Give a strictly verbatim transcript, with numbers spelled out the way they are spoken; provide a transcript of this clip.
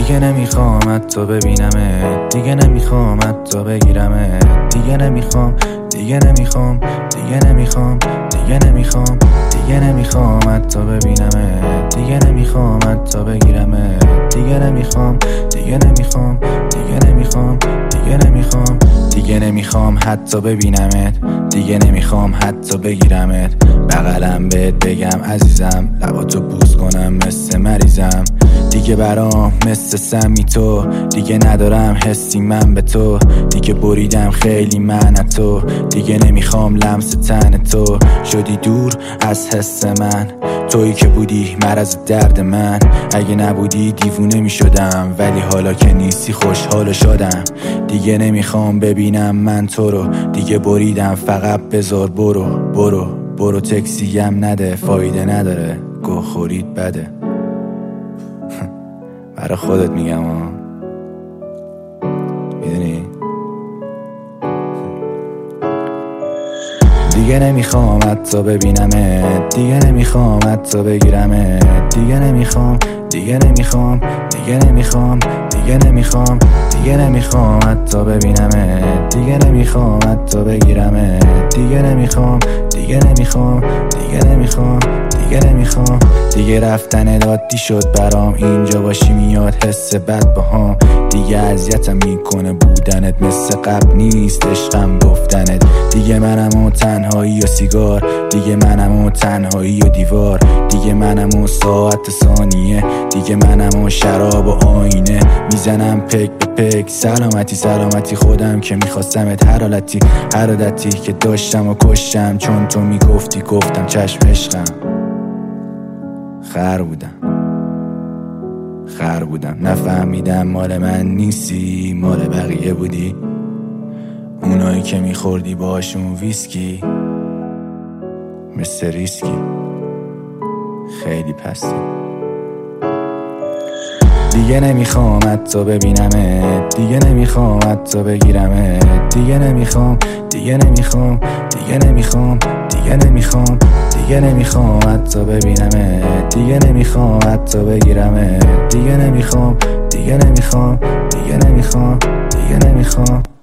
دیگه نمیخوام حتی ببینمت، دیگه نمیخوام حتی بگیرمت، دیگه نمیخوام دیگه نمیخوام دیگه نمیخوام دیگه نمیخوام دیگه نمیخوام حتی ببینمت، دیگه نمیخوام حتی بگیرمت، دیگه نمیخوام دیگه نمیخوام دیگه نمیخوام دیگه نمیخوام دیگه نمیخوام حتی ببینمت، دیگه نمیخوام حتی بگیرمت، بغلم بهت بگم عزیزم، لباتو بوس کنم مثل مریضم، دیگه برام مثل سمی تو، دیگه ندارم حسی من به تو، دیگه بریدم خیلی من تو، دیگه نمیخوام لمس تن تو، شدی دور از حس من، تویی که بودی مرض درد من، اگه نبودی دیوونه میشدم، ولی حالا که نیستی خوشحال و شدم، دیگه نمیخوام ببینم من تو رو، دیگه بریدم فقط بذار برو برو برو، تکسیم نده فایده نداره، گو خورید بده. برای خودت میگم ها، میدونی دیگه نمیخوام حتی ببینمت، دیگه نمیخوام حتی بگیرمت، دیگه نمیخوام دیگه نمیخوام دیگه نمیخوام دیگه نمیخوام دیگه نمیخوام حتی ببینمت، دیگه نمیخوام حتی بگیرمت، دیگه نمیخوام دیگه نمیخوام دیگه نمیخوام دیگه نمیخوام دیگه رفتن عادی شد برام، اینجا باشی میاد حس بد باهام، دیگه اذیتم میکنه بودنت، مثل قبل نیست عشقم گفتنت، دیگه منم و تنهایی و سیگار، دیگه منم و تنهایی و دیوار، دیگه منم و ساعت ثانیه، دیگه منم و شراب و آینه، میزنم پک به پک، سلامتی سلامتی خودم که میخواستمت، هر حالتی هر عادتی که داشتم و کشتم، چون تو میگفتی گفتم چشم عشقم، خر بودم خر بودم نفهمیدم مال من نیستی، مال بقیه بودی، اونایی که میخوردی باشون ویسکی، مثل ریسکی خیلی پستی، دیگه نمیخوام حتی ببینمت، دیگه نمیخوام حتی بگیرمت، دیگه نمیخوام دیگه نمیخوام دیگه نمیخوام دیگه نمیخوام دیگه نمیخوام حتی ببینمت، دیگه نمیخوام حتی بگیرمت، دیگه نمیخوام دیگه نمیخوام دیگه نمیخوام دیگه نمیخوام